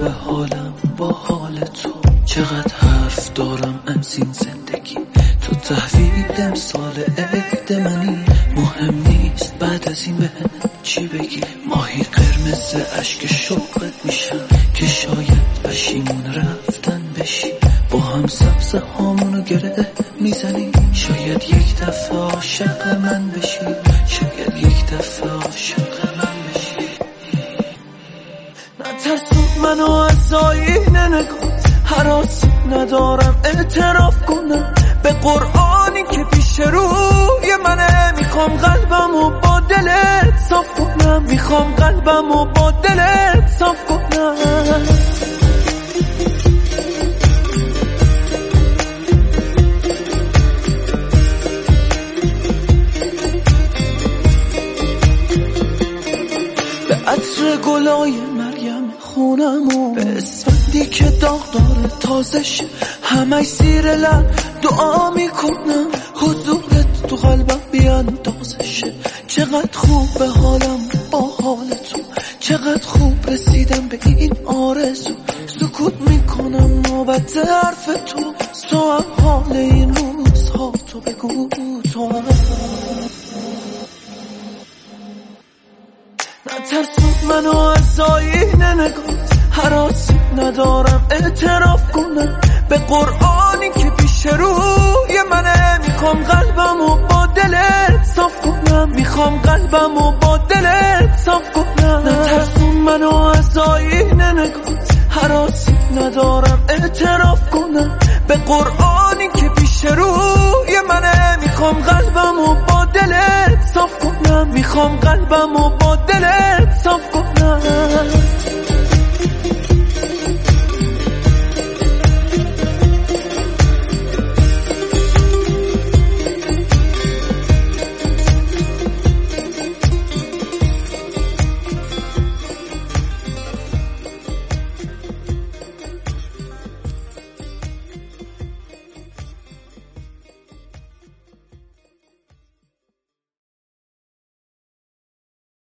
خوبه حالم با حال تو، چقدر حرف دارم از این زندگی، تو تحویل امسال عید منی. مهم نیست بعد از این بهم چی بگی، ماهی قرمز اشک شوقت میشم که شاید پشیمون رفتن بشی. با هم سبزه هامونو گره میزنی، شاید یک دفعه عاشق من بشی، شاید یک دفعه عاشق من بشی. نترسون منو از آینه نگاه، هراس ندارم اعتراف کنم به قرآنی که پیش روی منه. میخوام قلبمو با دلت صاف کنم، میخوام قلبمو با دلت صاف کنم. به عطر گلای مریم خونمو، به اسفندی که داغ داره تازش، همش زیر لب دعا میکنم حضورت تو قلبم بیاندازشه. چقدر خوب به حالم با حال تو، چقدر خوب رسیدم به این آرزو. سکوت میکنم نوبت حرف تو، تو هم حال این روزها تو بگو تو هم. نترسون منو از آینه نگاه، هراسی ندارم اعتراف کنم به قرآنی که پیش روی منه. میخوام قلبمو با دلت صاف کنم، میخوام قلبمو با دلت صاف کنم. نترسون منو از آینه نگاه، هراسی ندارم اعتراف کنم به قرآنی که پیش روی منه. میخوام قلبمو با دلت صاف کنم، میخوام قلبمو با دلت صاف کنم.